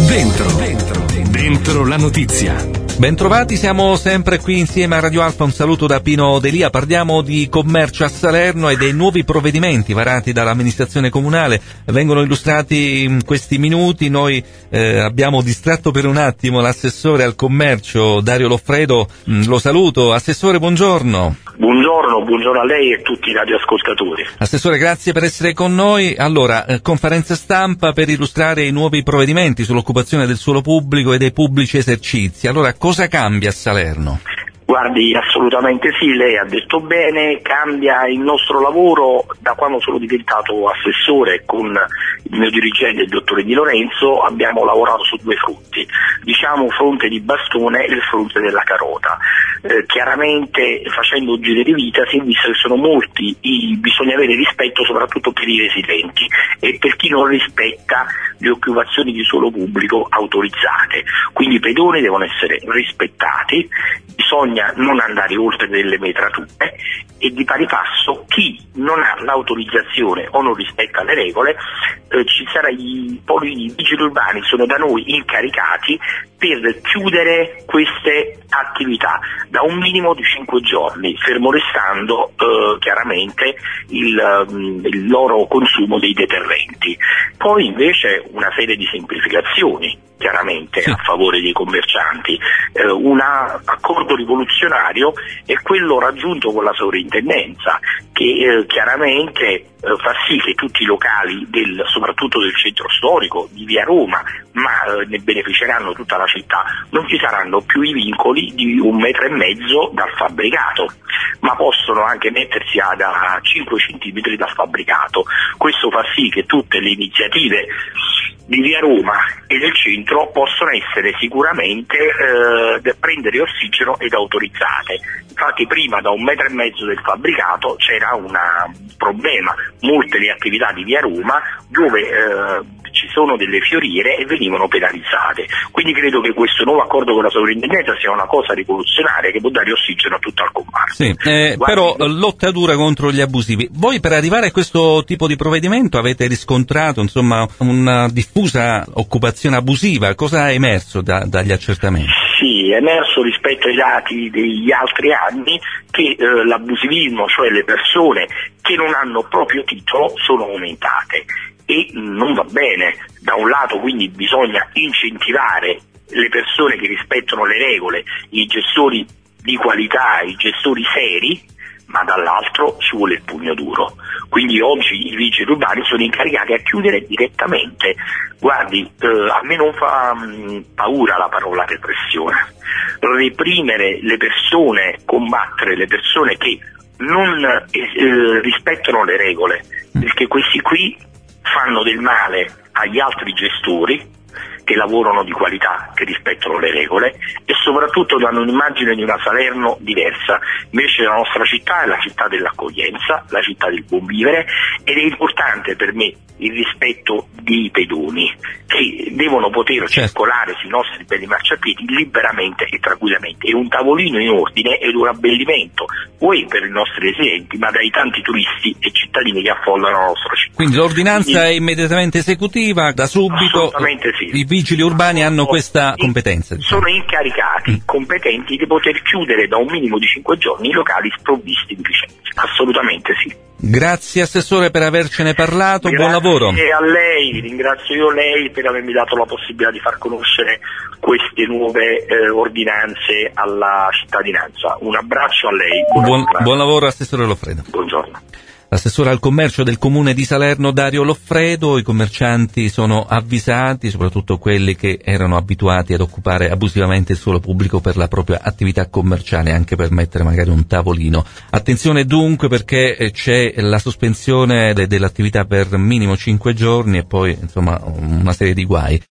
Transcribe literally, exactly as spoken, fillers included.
Dentro, dentro, dentro la notizia. Bentrovati, siamo sempre qui insieme a Radio Alfa. Un saluto da Pino Delia. Parliamo di commercio a Salerno e dei nuovi provvedimenti varati dall'amministrazione comunale. Vengono illustrati in questi minuti. Noi eh, abbiamo distratto per un attimo l'assessore al commercio Dario Loffredo. Mm, lo saluto. Assessore, buongiorno. Buongiorno, buongiorno a lei e a tutti i radioascoltatori. Assessore, grazie per essere con noi. Allora, eh, conferenza stampa per illustrare i nuovi provvedimenti sull'occupazione del suolo pubblico e dei pubblici esercizi. Allora, cosa cambia a Salerno? Guardi, assolutamente sì, lei ha detto bene, cambia il nostro lavoro da quando sono diventato assessore con il mio dirigente, il dottore Di Lorenzo. Abbiamo lavorato su due fronti, diciamo fronte di bastone e il fronte della carota. Eh, chiaramente facendo giri di vita si è visto che sono molti, i, bisogna avere rispetto soprattutto per i residenti e per chi non rispetta le occupazioni di suolo pubblico autorizzate, quindi i pedoni devono essere rispettati, bisogna non andare oltre delle metrature e di pari passo chi non ha l'autorizzazione o non rispetta le regole, eh, ci sarà i poli i vigili urbani sono da noi incaricati per chiudere queste attività da un minimo di cinque giorni, fermo restando eh, chiaramente il, il loro consumo dei deterrenti. Poi invece una serie di semplificazioni chiaramente sì. a favore dei commercianti. Eh, un accordo rivoluzionario è quello raggiunto con la sovrintendenza che eh, chiaramente eh, fa sì che tutti i locali del, soprattutto del centro storico di via Roma, ma eh, ne beneficeranno tutta la città, non ci saranno più i vincoli di un metro e mezzo dal fabbricato, ma possono anche mettersi a, a cinque centimetri dal fabbricato. Questo fa sì che tutte le iniziative di via Roma e del centro possono essere sicuramente eh, prendere ossigeno ed autorizzate. Infatti prima da un metro e mezzo del fabbricato c'era un problema, molte le attività di via Roma dove eh, ci sono delle fioriere e venivano penalizzate, quindi credo che questo nuovo accordo con la sovrintendenza sia una cosa rivoluzionaria che può dare ossigeno a tutto il comparto. Sì, eh, però lotta dura contro gli abusivi. Voi per arrivare a questo tipo di provvedimento avete riscontrato insomma una diffusa occupazione abusiva, cosa è emerso da, dagli accertamenti? Sì, è emerso rispetto ai dati degli altri anni che eh, l'abusivismo, cioè le persone che non hanno proprio titolo, sono aumentate e non va bene. Da un lato quindi bisogna incentivare le persone che rispettano le regole, i gestori di qualità, i gestori seri, ma dall'altro ci vuole il pugno duro. Quindi oggi i vigili urbani sono incaricati a chiudere direttamente. Guardi, eh, a me non fa mh, paura la parola repressione. Reprimere le persone, combattere le persone che non eh, rispettano le regole, perché questi qui fanno del male agli altri gestori che lavorano di qualità, che rispettano le regole e soprattutto danno un'immagine di una Salerno diversa. Invece la nostra città è la città dell'accoglienza, la città del buon vivere, ed è importante per me il rispetto dei pedoni che devono poter certo. circolare sui nostri belli marciapiedi liberamente e tranquillamente. E un tavolino in ordine ed un abbellimento, poi per i nostri residenti, ma dai tanti turisti e cittadini che affollano la nostra città. Quindi l'ordinanza Quindi, è immediatamente esecutiva, da subito. Assolutamente sì. I vigili urbani hanno questa competenza. Diciamo. Sono incaricati, mm. competenti di poter chiudere da un minimo di cinque giorni i locali sprovvisti di licenze. Assolutamente sì. Grazie Assessore per avercene parlato, Grazie buon lavoro. Grazie a lei, ringrazio io lei per avermi dato la possibilità di far conoscere queste nuove eh, ordinanze alla cittadinanza. Un abbraccio a lei. Buon, buon lavoro Assessore Loffredo. Buongiorno. L'assessore al commercio del comune di Salerno Dario Loffredo. I commercianti sono avvisati, soprattutto quelli che erano abituati ad occupare abusivamente il suolo pubblico per la propria attività commerciale, anche per mettere magari un tavolino. Attenzione dunque, perché c'è la sospensione de- dell'attività per minimo cinque giorni e poi insomma una serie di guai.